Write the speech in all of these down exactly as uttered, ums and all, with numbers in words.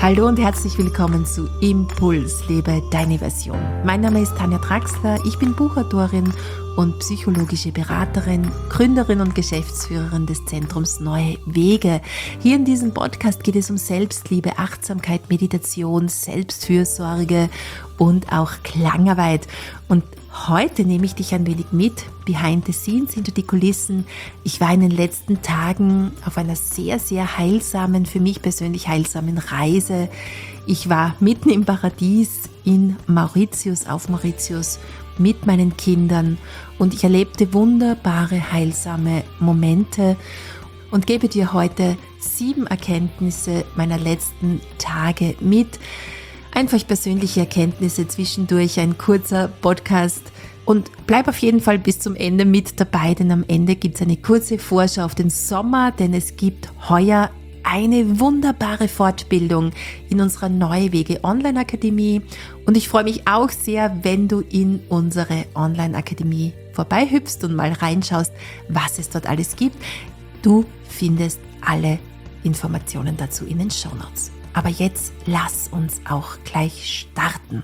Hallo und herzlich willkommen zu Impuls, lebe deine Version. Mein Name ist Tanja Draxler, ich bin Buchautorin und psychologische Beraterin, Gründerin und Geschäftsführerin des Zentrums Neue Wege. Hier in diesem Podcast geht es um Selbstliebe, Achtsamkeit, Meditation, Selbstfürsorge und auch Klangarbeit. Und heute nehme ich dich ein wenig mit, behind the scenes, hinter die Kulissen. Ich war in den letzten Tagen auf einer sehr, sehr heilsamen, für mich persönlich heilsamen Reise. Ich war mitten im Paradies in Mauritius, auf Mauritius, mit meinen Kindern und ich erlebte wunderbare, heilsame Momente und gebe dir heute sieben Erkenntnisse meiner letzten Tage mit. Einfach persönliche Erkenntnisse, zwischendurch ein kurzer Podcast und bleib auf jeden Fall bis zum Ende mit dabei, denn am Ende gibt es eine kurze Vorschau auf den Sommer, denn es gibt heuer eine wunderbare Fortbildung in unserer Neue Wege Online-Akademie und ich freue mich auch sehr, wenn du in unsere Online-Akademie vorbeihüpfst und mal reinschaust, was es dort alles gibt. Du findest alle Informationen dazu in den Shownotes. Aber jetzt lass uns auch gleich starten.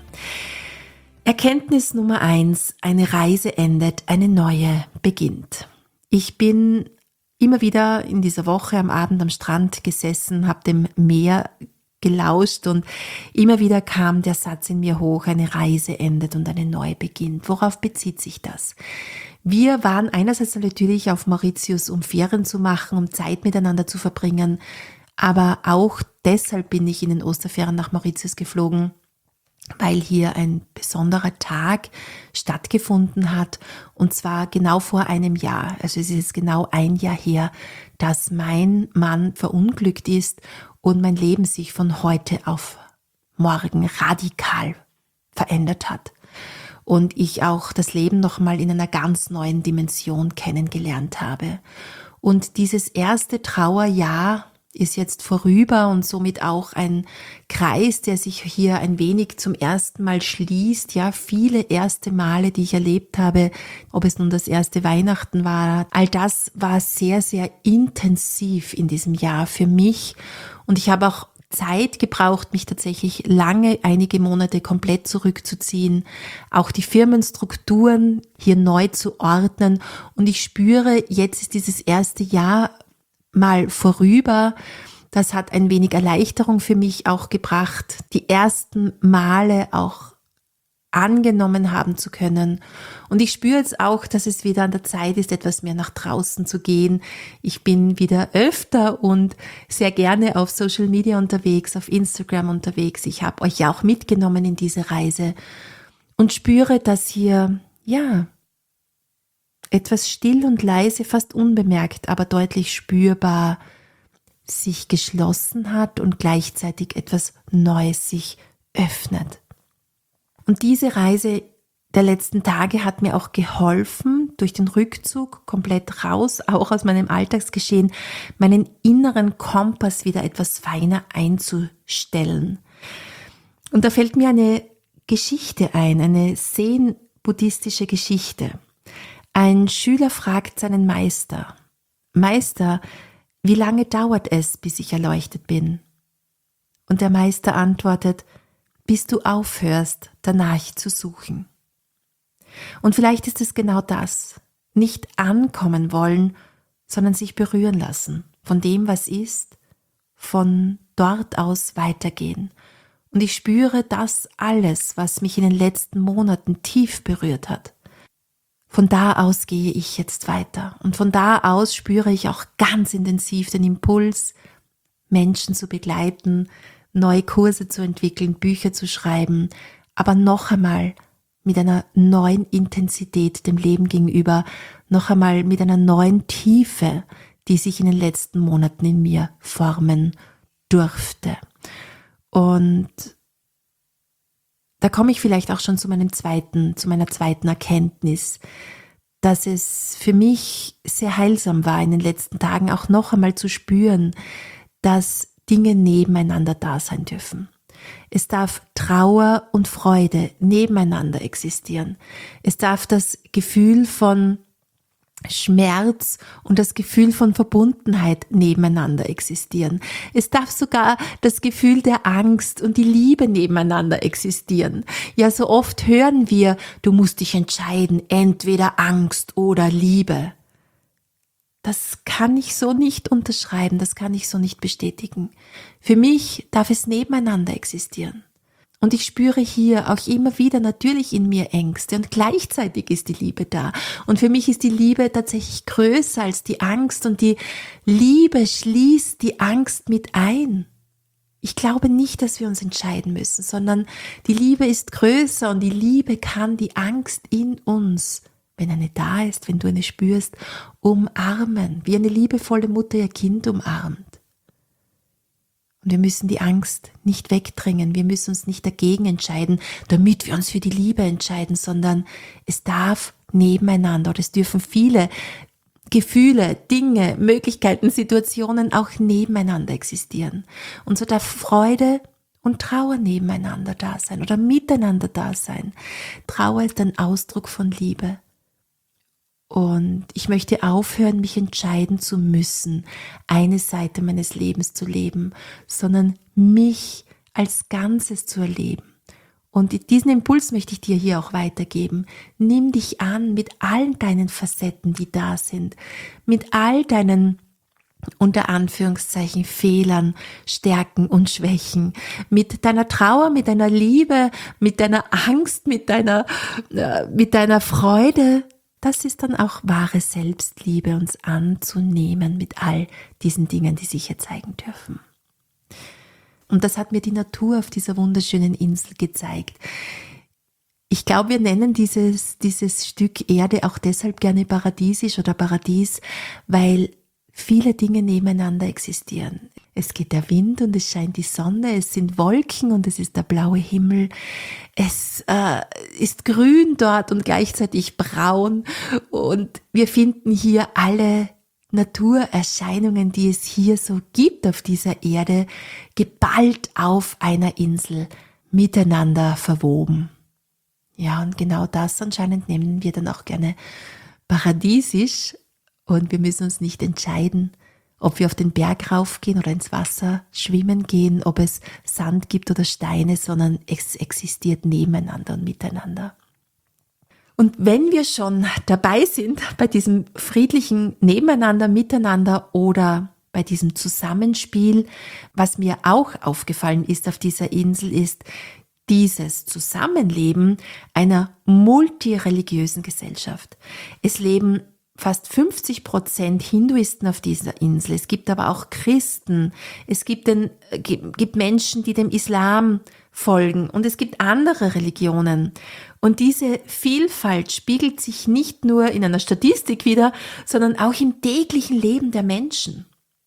Erkenntnis Nummer eins, eine Reise endet, eine neue beginnt. Ich bin immer wieder in dieser Woche am Abend am Strand gesessen, habe dem Meer gelauscht und immer wieder kam der Satz in mir hoch, eine Reise endet und eine neue beginnt. Worauf bezieht sich das? Wir waren einerseits natürlich auf Mauritius, um Ferien zu machen, um Zeit miteinander zu verbringen, aber auch deshalb bin ich in den Osterferien nach Mauritius geflogen, weil hier ein besonderer Tag stattgefunden hat und zwar genau vor einem Jahr. Also es ist genau ein Jahr her, dass mein Mann verunglückt ist und mein Leben sich von heute auf morgen radikal verändert hat. Und ich auch das Leben nochmal in einer ganz neuen Dimension kennengelernt habe. Und dieses erste Trauerjahr ist jetzt vorüber und somit auch ein Kreis, der sich hier ein wenig zum ersten Mal schließt. Ja, viele erste Male, die ich erlebt habe, ob es nun das erste Weihnachten war, all das war sehr, sehr intensiv in diesem Jahr für mich und ich habe auch Zeit gebraucht, mich tatsächlich lange, einige Monate komplett zurückzuziehen, auch die Firmenstrukturen hier neu zu ordnen und ich spüre, jetzt ist dieses erste Jahr mal vorüber. Das hat ein wenig Erleichterung für mich auch gebracht, die ersten Male auch angenommen haben zu können. Und ich spüre jetzt auch, dass es wieder an der Zeit ist, etwas mehr nach draußen zu gehen. Ich bin wieder öfter und sehr gerne auf Social Media unterwegs, auf Instagram unterwegs. Ich habe euch ja auch mitgenommen in diese Reise und spüre, dass hier, ja, etwas still und leise, fast unbemerkt, aber deutlich spürbar sich geschlossen hat und gleichzeitig etwas Neues sich öffnet. Und diese Reise der letzten Tage hat mir auch geholfen, durch den Rückzug komplett raus, auch aus meinem Alltagsgeschehen, meinen inneren Kompass wieder etwas feiner einzustellen. Und da fällt mir eine Geschichte ein, eine zen-buddhistische Geschichte. Ein Schüler fragt seinen Meister, Meister, wie lange dauert es, bis ich erleuchtet bin? Und der Meister antwortet, bis du aufhörst, danach zu suchen. Und vielleicht ist es genau das, nicht ankommen wollen, sondern sich berühren lassen von dem, was ist, von dort aus weitergehen. Und ich spüre das alles, was mich in den letzten Monaten tief berührt hat. Von da aus gehe ich jetzt weiter und von da aus spüre ich auch ganz intensiv den Impuls, Menschen zu begleiten, neue Kurse zu entwickeln, Bücher zu schreiben, aber noch einmal mit einer neuen Intensität dem Leben gegenüber, noch einmal mit einer neuen Tiefe, die sich in den letzten Monaten in mir formen durfte. Und da komme ich vielleicht auch schon zu meinem zweiten, zu meiner zweiten Erkenntnis, dass es für mich sehr heilsam war, in den letzten Tagen auch noch einmal zu spüren, dass Dinge nebeneinander da sein dürfen. Es darf Trauer und Freude nebeneinander existieren. Es darf das Gefühl von Schmerz und das Gefühl von Verbundenheit nebeneinander existieren. Es darf sogar das Gefühl der Angst und die Liebe nebeneinander existieren. Ja, so oft hören wir, du musst dich entscheiden, entweder Angst oder Liebe. Das kann ich so nicht unterschreiben, das kann ich so nicht bestätigen. Für mich darf es nebeneinander existieren. Und ich spüre hier auch immer wieder natürlich in mir Ängste und gleichzeitig ist die Liebe da. Und für mich ist die Liebe tatsächlich größer als die Angst und die Liebe schließt die Angst mit ein. Ich glaube nicht, dass wir uns entscheiden müssen, sondern die Liebe ist größer und die Liebe kann die Angst in uns, wenn eine da ist, wenn du eine spürst, umarmen, wie eine liebevolle Mutter ihr Kind umarmt. Und wir müssen die Angst nicht wegdrängen, wir müssen uns nicht dagegen entscheiden, damit wir uns für die Liebe entscheiden, sondern es darf nebeneinander oder es dürfen viele Gefühle, Dinge, Möglichkeiten, Situationen auch nebeneinander existieren. Und so darf Freude und Trauer nebeneinander da sein oder miteinander da sein. Trauer ist ein Ausdruck von Liebe. Und ich möchte aufhören, mich entscheiden zu müssen, eine Seite meines Lebens zu leben, sondern mich als Ganzes zu erleben. Und diesen Impuls möchte ich dir hier auch weitergeben. Nimm dich an mit allen deinen Facetten, die da sind, mit all deinen unter Anführungszeichen Fehlern, Stärken und Schwächen, mit deiner Trauer, mit deiner Liebe, mit deiner Angst, mit deiner, äh, mit deiner Freude. Das ist dann auch wahre Selbstliebe, uns anzunehmen mit all diesen Dingen, die sich hier zeigen dürfen. Und das hat mir die Natur auf dieser wunderschönen Insel gezeigt. Ich glaube, wir nennen dieses, dieses Stück Erde auch deshalb gerne paradiesisch oder Paradies, weil viele Dinge nebeneinander existieren. Es geht der Wind und es scheint die Sonne, es sind Wolken und es ist der blaue Himmel. Es äh, ist grün dort und gleichzeitig braun und wir finden hier alle Naturerscheinungen, die es hier so gibt auf dieser Erde, geballt auf einer Insel, miteinander verwoben. Ja, und genau das anscheinend nennen wir dann auch gerne paradiesisch. Und wir müssen uns nicht entscheiden, ob wir auf den Berg raufgehen oder ins Wasser schwimmen gehen, ob es Sand gibt oder Steine, sondern es existiert nebeneinander und miteinander. Und wenn wir schon dabei sind bei diesem friedlichen Nebeneinander, Miteinander oder bei diesem Zusammenspiel, was mir auch aufgefallen ist auf dieser Insel, ist dieses Zusammenleben einer multireligiösen Gesellschaft. Es leben fast fünfzig Prozent Hinduisten auf dieser Insel. Es gibt aber auch Christen. Es gibt, den, gibt Menschen, die dem Islam folgen. Und es gibt andere Religionen. Und diese Vielfalt spiegelt sich nicht nur in einer Statistik wider, sondern auch im täglichen Leben der Menschen.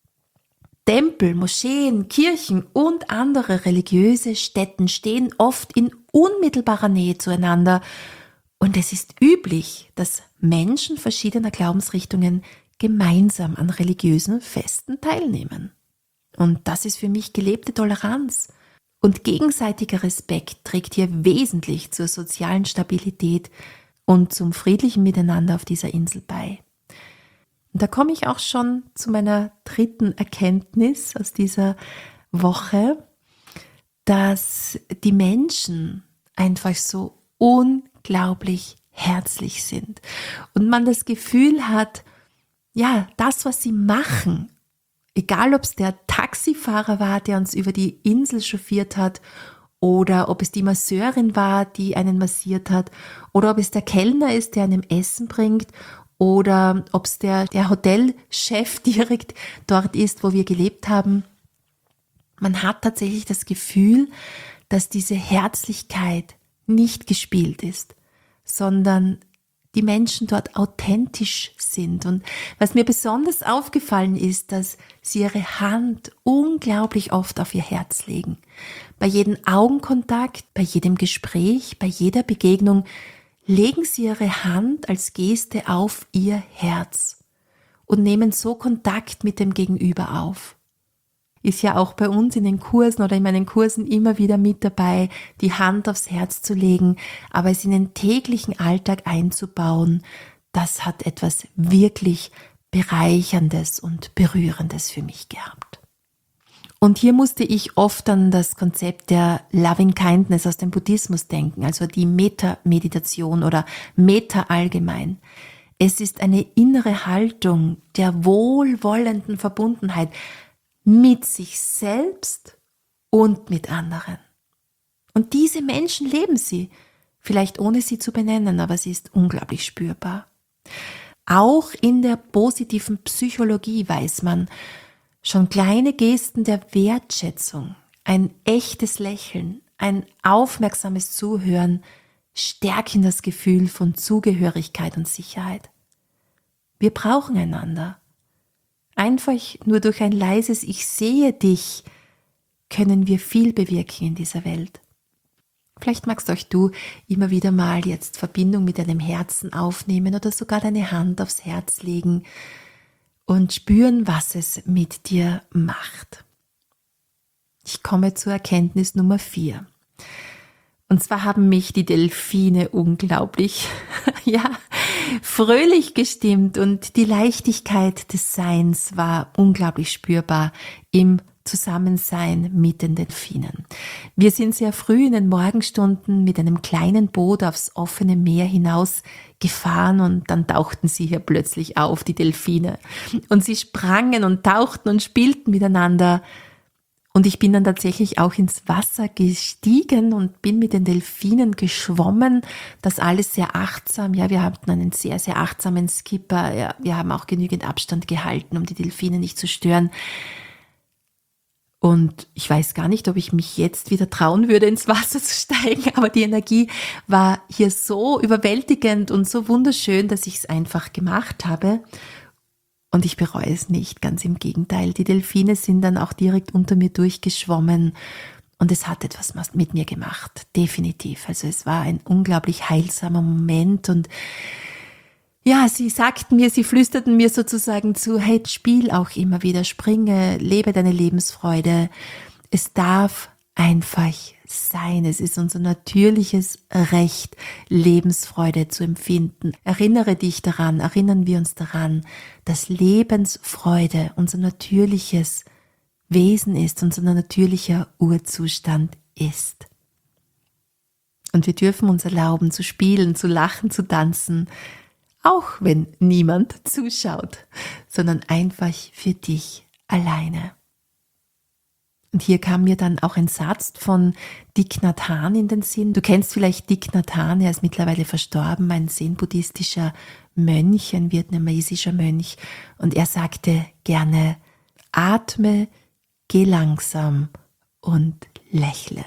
Tempel, Moscheen, Kirchen und andere religiöse Stätten stehen oft in unmittelbarer Nähe zueinander. Und es ist üblich, dass Menschen verschiedener Glaubensrichtungen gemeinsam an religiösen Festen teilnehmen. Und das ist für mich gelebte Toleranz. Und gegenseitiger Respekt trägt hier wesentlich zur sozialen Stabilität und zum friedlichen Miteinander auf dieser Insel bei. Und da komme ich auch schon zu meiner dritten Erkenntnis aus dieser Woche, dass die Menschen einfach so unglaublich herzlich sind und man das Gefühl hat, ja, das, was sie machen, egal ob es der Taxifahrer war, der uns über die Insel chauffiert hat, oder ob es die Masseurin war, die einen massiert hat, oder ob es der Kellner ist, der einem Essen bringt, oder ob es der, der Hotelchef direkt dort ist, wo wir gelebt haben. Man hat tatsächlich das Gefühl, dass diese Herzlichkeit nicht gespielt ist, sondern die Menschen dort authentisch sind. Und was mir besonders aufgefallen ist, dass sie ihre Hand unglaublich oft auf ihr Herz legen. Bei jedem Augenkontakt, bei jedem Gespräch, bei jeder Begegnung legen sie ihre Hand als Geste auf ihr Herz und nehmen so Kontakt mit dem Gegenüber auf. Ist ja auch bei uns in den Kursen oder in meinen Kursen immer wieder mit dabei, die Hand aufs Herz zu legen, aber es in den täglichen Alltag einzubauen, das hat etwas wirklich Bereicherndes und Berührendes für mich gehabt. Und hier musste ich oft an das Konzept der Loving Kindness aus dem Buddhismus denken, also die Metta-Meditation oder Metta allgemein. Es ist eine innere Haltung der wohlwollenden Verbundenheit mit sich selbst und mit anderen. Und diese Menschen leben sie, vielleicht ohne sie zu benennen, aber sie ist unglaublich spürbar. Auch in der positiven Psychologie weiß man, schon kleine Gesten der Wertschätzung, ein echtes Lächeln, ein aufmerksames Zuhören stärken das Gefühl von Zugehörigkeit und Sicherheit. Wir brauchen einander. Einfach nur durch ein leises Ich sehe dich können wir viel bewirken in dieser Welt. Vielleicht magst auch du immer wieder mal jetzt Verbindung mit deinem Herzen aufnehmen oder sogar deine Hand aufs Herz legen und spüren, was es mit dir macht. Ich komme zur Erkenntnis Nummer vier. Und zwar haben mich die Delfine unglaublich, ja, fröhlich gestimmt und die Leichtigkeit des Seins war unglaublich spürbar im Zusammensein mit den Delfinen. Wir sind sehr früh in den Morgenstunden mit einem kleinen Boot aufs offene Meer hinaus gefahren und dann tauchten sie hier plötzlich auf, die Delfine. Und sie sprangen und tauchten und spielten miteinander. Und ich bin dann tatsächlich auch ins Wasser gestiegen und bin mit den Delfinen geschwommen. Das alles sehr achtsam. Ja, wir hatten einen sehr, sehr achtsamen Skipper. Ja, wir haben auch genügend Abstand gehalten, um die Delfine nicht zu stören. Und ich weiß gar nicht, ob ich mich jetzt wieder trauen würde, ins Wasser zu steigen, aber die Energie war hier so überwältigend und so wunderschön, dass ich es einfach gemacht habe. Und ich bereue es nicht, ganz im Gegenteil. Die Delfine sind dann auch direkt unter mir durchgeschwommen und es hat etwas mit mir gemacht, definitiv. Also es war ein unglaublich heilsamer Moment und ja, sie sagten mir, sie flüsterten mir sozusagen zu, hey, spiel auch immer wieder, springe, lebe deine Lebensfreude. Es darf einfach sein. Es ist unser natürliches Recht, Lebensfreude zu empfinden. Erinnere dich daran, erinnern wir uns daran, dass Lebensfreude unser natürliches Wesen ist, unser natürlicher Urzustand ist. Und wir dürfen uns erlauben, zu spielen, zu lachen, zu tanzen, auch wenn niemand zuschaut, sondern einfach für dich alleine. Und hier kam mir dann auch ein Satz von Thich Nhat Hanh in den Sinn. Du kennst vielleicht Thich Nhat Hanh, er ist mittlerweile verstorben, ein zen-buddhistischer Mönch, ein vietnamesischer Mönch. Und er sagte gerne, atme, geh langsam und lächle.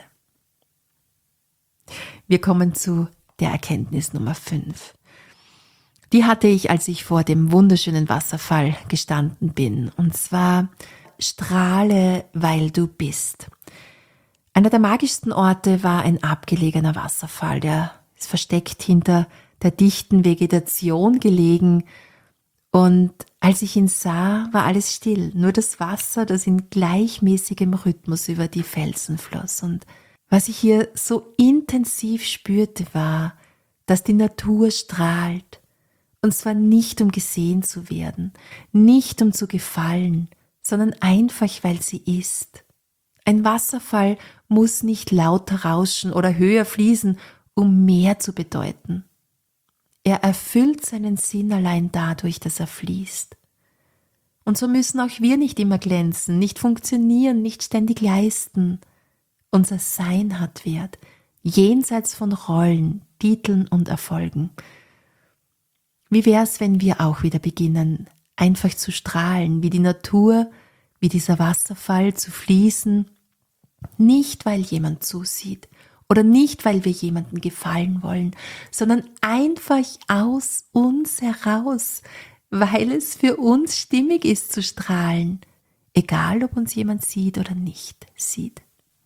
Wir kommen zu der Erkenntnis Nummer fünf. Die hatte ich, als ich vor dem wunderschönen Wasserfall gestanden bin. Und zwar, strahle, weil du bist. Einer der magischsten Orte war ein abgelegener Wasserfall, der ist versteckt hinter der dichten Vegetation gelegen. Und als ich ihn sah, war alles still. Nur das Wasser, das in gleichmäßigem Rhythmus über die Felsen floss. Und was ich hier so intensiv spürte, war, dass die Natur strahlt. Und zwar nicht, um gesehen zu werden, nicht um zu gefallen, sondern einfach, weil sie ist. Ein Wasserfall muss nicht lauter rauschen oder höher fließen, um mehr zu bedeuten. Er erfüllt seinen Sinn allein dadurch, dass er fließt. Und so müssen auch wir nicht immer glänzen, nicht funktionieren, nicht ständig leisten. Unser Sein hat Wert, jenseits von Rollen, Titeln und Erfolgen. Wie wär's, wenn wir auch wieder beginnen, einfach zu strahlen, wie die Natur, wie dieser Wasserfall zu fließen, nicht weil jemand zusieht oder nicht weil wir jemandem gefallen wollen, sondern einfach aus uns heraus, weil es für uns stimmig ist zu strahlen, egal ob uns jemand sieht oder nicht sieht.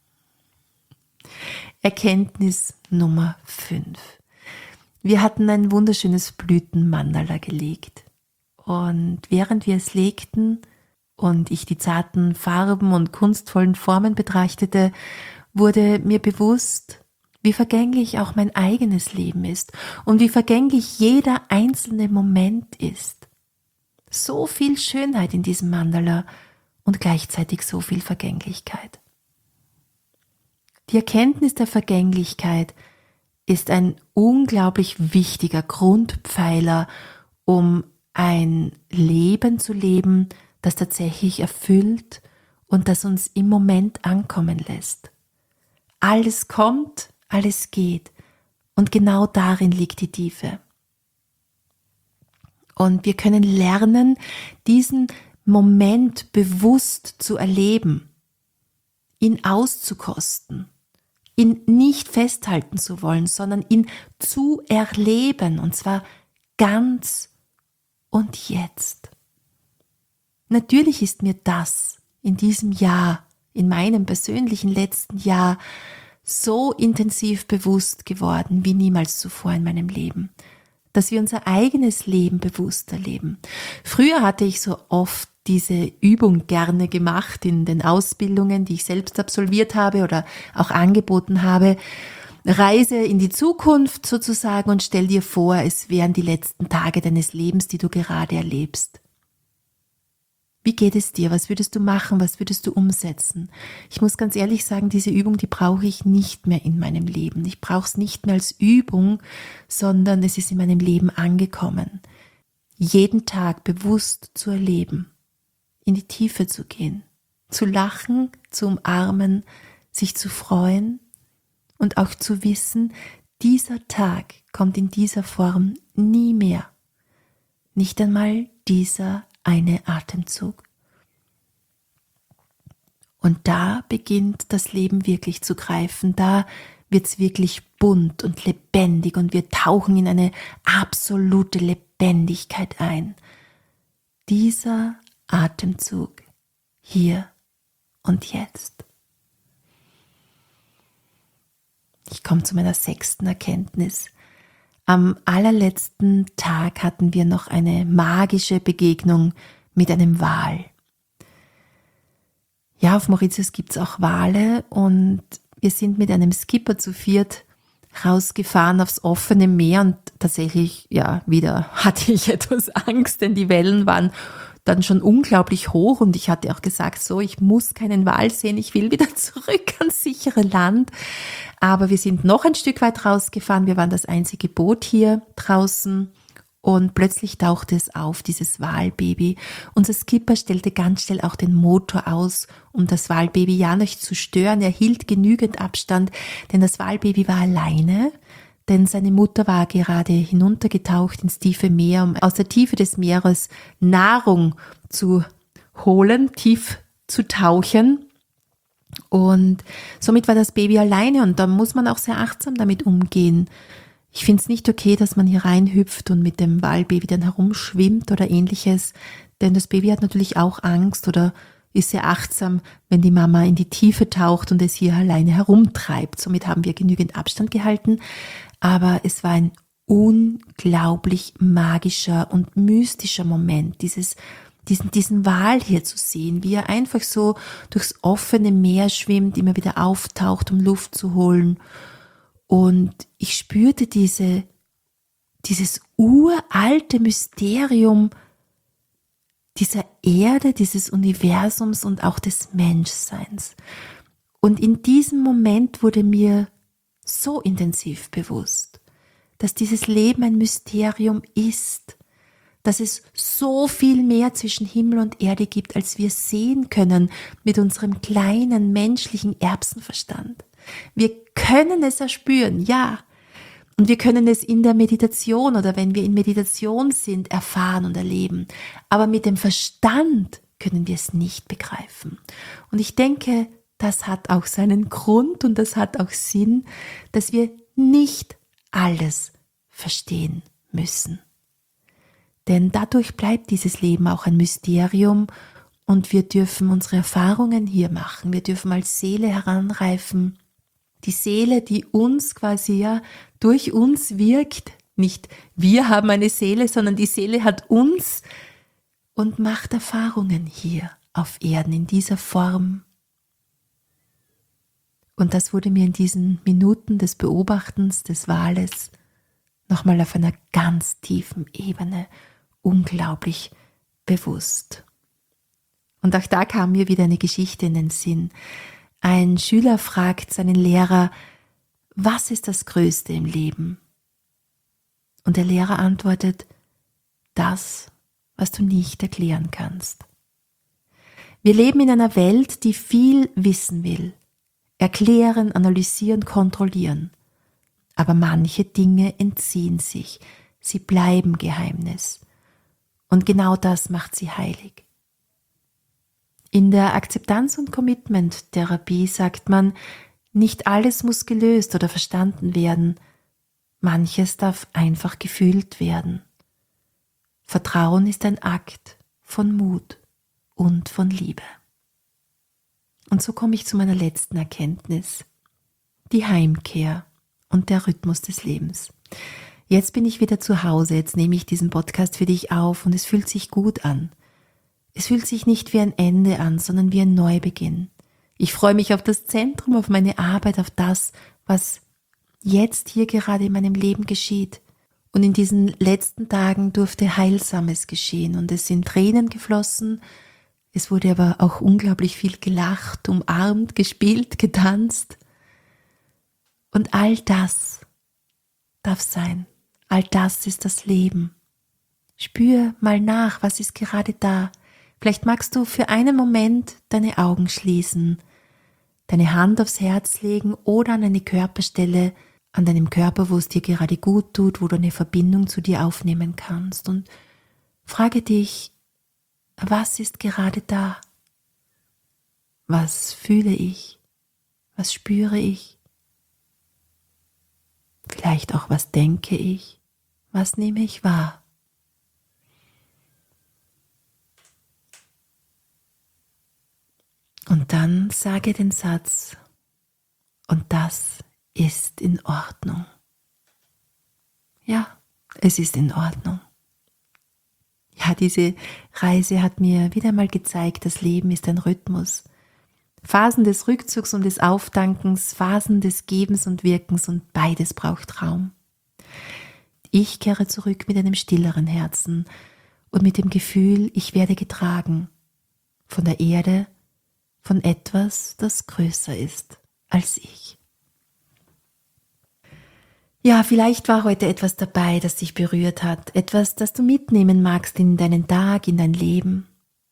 Erkenntnis Nummer fünf. Wir hatten ein wunderschönes Blütenmandala gelegt und während wir es legten und ich die zarten Farben und kunstvollen Formen betrachtete, wurde mir bewusst, wie vergänglich auch mein eigenes Leben ist und wie vergänglich jeder einzelne Moment ist. So viel Schönheit in diesem Mandala und gleichzeitig so viel Vergänglichkeit. Die Erkenntnis der Vergänglichkeit ist ein unglaublich wichtiger Grundpfeiler, um ein Leben zu leben, das tatsächlich erfüllt und das uns im Moment ankommen lässt. Alles kommt, alles geht und genau darin liegt die Tiefe. Und wir können lernen, diesen Moment bewusst zu erleben, ihn auszukosten, ihn nicht festhalten zu wollen, sondern ihn zu erleben, und zwar ganz und jetzt. Natürlich ist mir das in diesem Jahr, in meinem persönlichen letzten Jahr, so intensiv bewusst geworden wie niemals zuvor in meinem Leben, dass wir unser eigenes Leben bewusst erleben. Früher hatte ich so oft diese Übung gerne gemacht in den Ausbildungen, die ich selbst absolviert habe oder auch angeboten habe. Reise in die Zukunft sozusagen und stell dir vor, es wären die letzten Tage deines Lebens, die du gerade erlebst. Wie geht es dir? Was würdest du machen? Was würdest du umsetzen? Ich muss ganz ehrlich sagen, diese Übung, die brauche ich nicht mehr in meinem Leben. Ich brauche es nicht mehr als Übung, sondern es ist in meinem Leben angekommen. Jeden Tag bewusst zu erleben, in die Tiefe zu gehen, zu lachen, zu umarmen, sich zu freuen und auch zu wissen, dieser Tag kommt in dieser Form nie mehr. Nicht einmal dieser eine Atemzug. Und da beginnt das Leben wirklich zu greifen, da wird es wirklich bunt und lebendig und wir tauchen in eine absolute Lebendigkeit ein. Dieser Atemzug hier und jetzt. Ich komme zu meiner sechsten Erkenntnis. Am allerletzten Tag hatten wir noch eine magische Begegnung mit einem Wal. Ja, auf Mauritius gibt es auch Wale und wir sind mit einem Skipper zu viert rausgefahren aufs offene Meer und tatsächlich, ja, wieder hatte ich etwas Angst, denn die Wellen waren dann schon unglaublich hoch und ich hatte auch gesagt, so, ich muss keinen Wal sehen, ich will wieder zurück ans sichere Land. Aber wir sind noch ein Stück weit rausgefahren, wir waren das einzige Boot hier draußen und plötzlich tauchte es auf, dieses Walbaby. Unser Skipper stellte ganz schnell auch den Motor aus, um das Walbaby ja nicht zu stören. Er hielt genügend Abstand, denn das Walbaby war alleine, denn seine Mutter war gerade hinuntergetaucht ins tiefe Meer, um aus der Tiefe des Meeres Nahrung zu holen, tief zu tauchen. Und somit war das Baby alleine und da muss man auch sehr achtsam damit umgehen. Ich finde es nicht okay, dass man hier reinhüpft und mit dem Walbaby dann herumschwimmt oder ähnliches, denn das Baby hat natürlich auch Angst oder ist sehr achtsam, wenn die Mama in die Tiefe taucht und es hier alleine herumtreibt. Somit haben wir genügend Abstand gehalten, aber es war ein unglaublich magischer und mystischer Moment, dieses Diesen, diesen Wal hier zu sehen, wie er einfach so durchs offene Meer schwimmt, immer wieder auftaucht, um Luft zu holen. Und ich spürte diese, dieses uralte Mysterium dieser Erde, dieses Universums und auch des Menschseins. Und in diesem Moment wurde mir so intensiv bewusst, dass dieses Leben ein Mysterium ist, dass es so viel mehr zwischen Himmel und Erde gibt, als wir sehen können mit unserem kleinen menschlichen Erbsenverstand. Wir können es erspüren, ja. Und wir können es in der Meditation oder wenn wir in Meditation sind, erfahren und erleben. Aber mit dem Verstand können wir es nicht begreifen. Und ich denke, das hat auch seinen Grund und das hat auch Sinn, dass wir nicht alles verstehen müssen. Denn dadurch bleibt dieses Leben auch ein Mysterium und wir dürfen unsere Erfahrungen hier machen. Wir dürfen als Seele heranreifen. Die Seele, die uns quasi ja durch uns wirkt. Nicht wir haben eine Seele, sondern die Seele hat uns und macht Erfahrungen hier auf Erden in dieser Form. Und das wurde mir in diesen Minuten des Beobachtens, des Wales, nochmal auf einer ganz tiefen Ebene unglaublich bewusst. Und auch da kam mir wieder eine Geschichte in den Sinn. Ein Schüler fragt seinen Lehrer, was ist das Größte im Leben? Und der Lehrer antwortet, das, was du nicht erklären kannst. Wir leben in einer Welt, die viel wissen will. Erklären, analysieren, kontrollieren. Aber manche Dinge entziehen sich. Sie bleiben Geheimnis. Und genau das macht sie heilig. In der Akzeptanz- und Commitment-Therapie sagt man, nicht alles muss gelöst oder verstanden werden. Manches darf einfach gefühlt werden. Vertrauen ist ein Akt von Mut und von Liebe. Und so komme ich zu meiner letzten Erkenntnis. Die Heimkehr und der Rhythmus des Lebens. Jetzt bin ich wieder zu Hause, jetzt nehme ich diesen Podcast für dich auf und es fühlt sich gut an. Es fühlt sich nicht wie ein Ende an, sondern wie ein Neubeginn. Ich freue mich auf das Zentrum, auf meine Arbeit, auf das, was jetzt hier gerade in meinem Leben geschieht. Und in diesen letzten Tagen durfte Heilsames geschehen und es sind Tränen geflossen. Es wurde aber auch unglaublich viel gelacht, umarmt, gespielt, getanzt. Und all das darf sein. All das ist das Leben. Spür mal nach, was ist gerade da. Vielleicht magst du für einen Moment deine Augen schließen, deine Hand aufs Herz legen oder an eine Körperstelle, an deinem Körper, wo es dir gerade gut tut, wo du eine Verbindung zu dir aufnehmen kannst. Und frage dich, was ist gerade da? Was fühle ich? Was spüre ich? Vielleicht auch, was denke ich? Was nehme ich wahr? Und dann sage den Satz, und das ist in Ordnung. Ja, es ist in Ordnung. Ja, diese Reise hat mir wieder mal gezeigt, das Leben ist ein Rhythmus. Phasen des Rückzugs und des Auftankens, Phasen des Gebens und Wirkens und beides braucht Raum. Ich kehre zurück mit einem stilleren Herzen und mit dem Gefühl, ich werde getragen von der Erde, von etwas, das größer ist als ich. Ja, vielleicht war heute etwas dabei, das dich berührt hat, etwas, das du mitnehmen magst in deinen Tag, in dein Leben.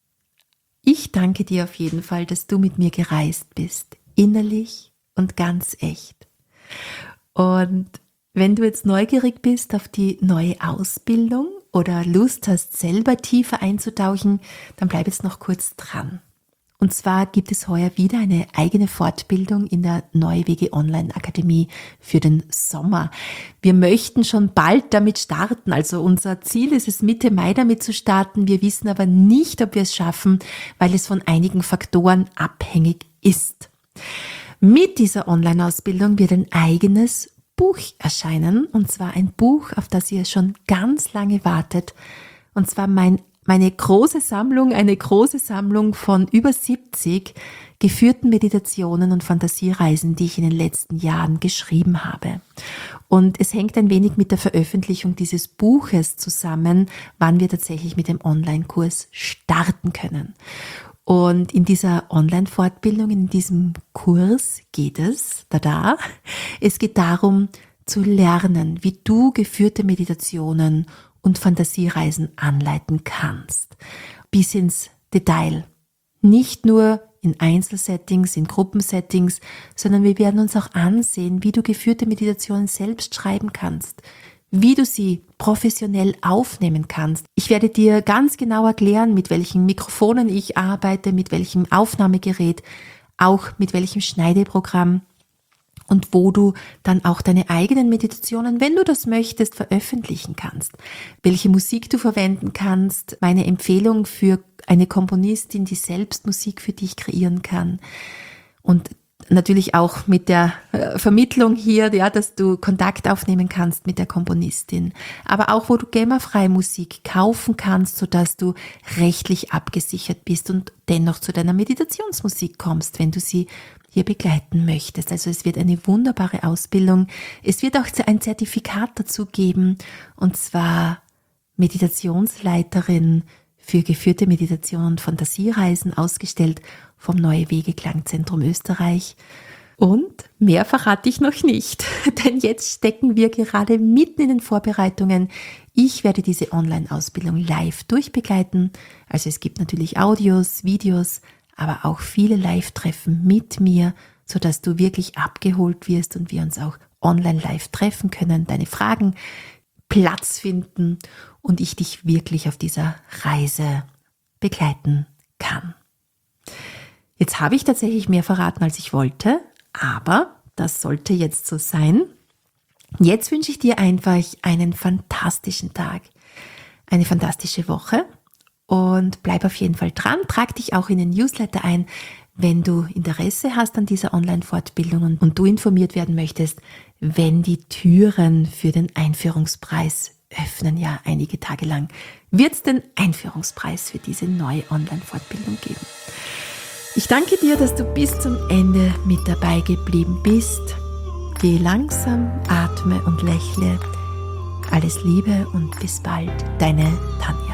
Ich danke dir auf jeden Fall, dass du mit mir gereist bist, innerlich und ganz echt. Und wenn du jetzt neugierig bist auf die neue Ausbildung oder Lust hast, selber tiefer einzutauchen, dann bleib jetzt noch kurz dran. Und zwar gibt es heuer wieder eine eigene Fortbildung in der Neuwege Online Akademie für den Sommer. Wir möchten schon bald damit starten, also unser Ziel ist es, Mitte Mai damit zu starten. Wir wissen aber nicht, ob wir es schaffen, weil es von einigen Faktoren abhängig ist. Mit dieser Online-Ausbildung wird ein eigenes Buch erscheinen, und zwar ein Buch, auf das ihr schon ganz lange wartet, und zwar mein Meine große Sammlung, eine große Sammlung von über siebzig geführten Meditationen und Fantasiereisen, die ich in den letzten Jahren geschrieben habe. Und es hängt ein wenig mit der Veröffentlichung dieses Buches zusammen, wann wir tatsächlich mit dem Online-Kurs starten können. Und in dieser Online-Fortbildung, in diesem Kurs geht es, da da, es geht darum zu lernen, wie du geführte Meditationen und Fantasiereisen anleiten kannst, bis ins Detail. Nicht nur in Einzelsettings, in Gruppensettings, sondern wir werden uns auch ansehen, wie du geführte Meditationen selbst schreiben kannst, wie du sie professionell aufnehmen kannst. Ich werde dir ganz genau erklären, mit welchen Mikrofonen ich arbeite, mit welchem Aufnahmegerät, auch mit welchem Schneideprogramm, und wo du dann auch deine eigenen Meditationen, wenn du das möchtest, veröffentlichen kannst. Welche Musik du verwenden kannst, meine Empfehlung für eine Komponistin, die selbst Musik für dich kreieren kann. Und natürlich auch mit der Vermittlung hier, ja, dass du Kontakt aufnehmen kannst mit der Komponistin. Aber auch, wo du GEMA-freie Musik kaufen kannst, sodass du rechtlich abgesichert bist und dennoch zu deiner Meditationsmusik kommst, wenn du sie hier begleiten möchtest. Also es wird eine wunderbare Ausbildung. Es wird auch ein Zertifikat dazu geben, und zwar Meditationsleiterin für geführte Meditation und Fantasiereisen, ausgestellt vom Neue Wege Klangzentrum Österreich. Und mehr verrate ich noch nicht, denn jetzt stecken wir gerade mitten in den Vorbereitungen. Ich werde diese Online-Ausbildung live durchbegleiten. Also es gibt natürlich Audios, Videos, aber auch viele Live-Treffen mit mir, sodass du wirklich abgeholt wirst und wir uns auch online live treffen können, deine Fragen Platz finden und ich dich wirklich auf dieser Reise begleiten kann. Jetzt habe ich tatsächlich mehr verraten, als ich wollte. Aber das sollte jetzt so sein. Jetzt wünsche ich dir einfach einen fantastischen Tag, eine fantastische Woche und bleib auf jeden Fall dran. Trag dich auch in den Newsletter ein, wenn du Interesse hast an dieser Online-Fortbildung und du informiert werden möchtest, wenn die Türen für den Einführungspreis öffnen. Ja, einige Tage lang wird es den Einführungspreis für diese neue Online-Fortbildung geben. Ich danke dir, dass du bis zum Ende mit dabei geblieben bist. Geh langsam, atme und lächle. Alles Liebe und bis bald, deine Tanja.